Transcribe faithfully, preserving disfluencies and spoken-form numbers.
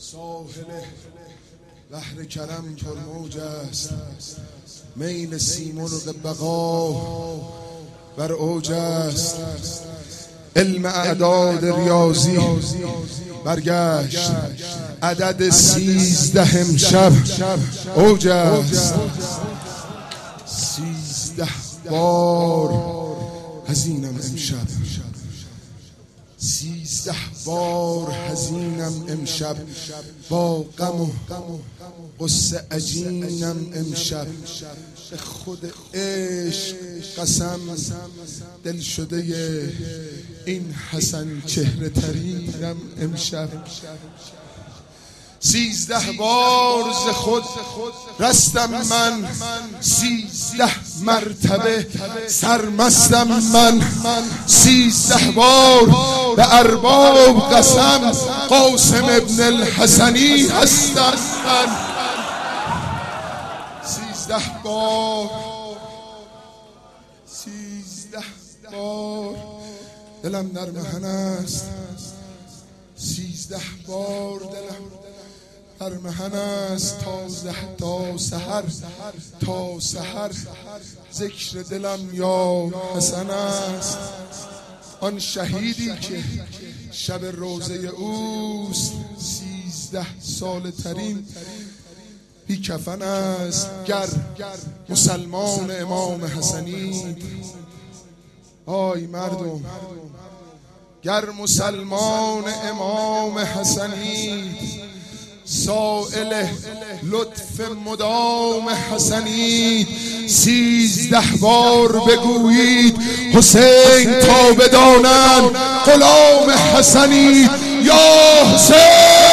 ساحل بحر کرم پرموج است، میل سیمرغ بقا بر اوج است. علم اعداد ریاضی برگشت، عدد سیزده امشب اوج است. سیزده بار حزینم امشب، سیزده بار حزینم امشب، با غم و قصه عجینم امشب. به خود عشق قسم، دل شده این حسن چهره ترینم امشب. سیزده بار ز خود رستم من، سیزده مرتبه سرمستم من. سیزده بار به ارباب قسم، قاسم ابن الحسنی هستم من. سیزده بار، سیزده بار دلم در محن است، سیزده بار دلم در محن است. تازه تا سحر، تا سحر ذکر دلم یا حسن است. آن شهیدی که شب روزه اوست، سیزده سال ترین بی کفن است. گر مسلمان امام حسنی، آی مردم، گر مسلمان امام حسنی، سائل لطف مدام حسنی، سیزده بار بگویید حسین تا بدانند غلام حسنی. یا حسین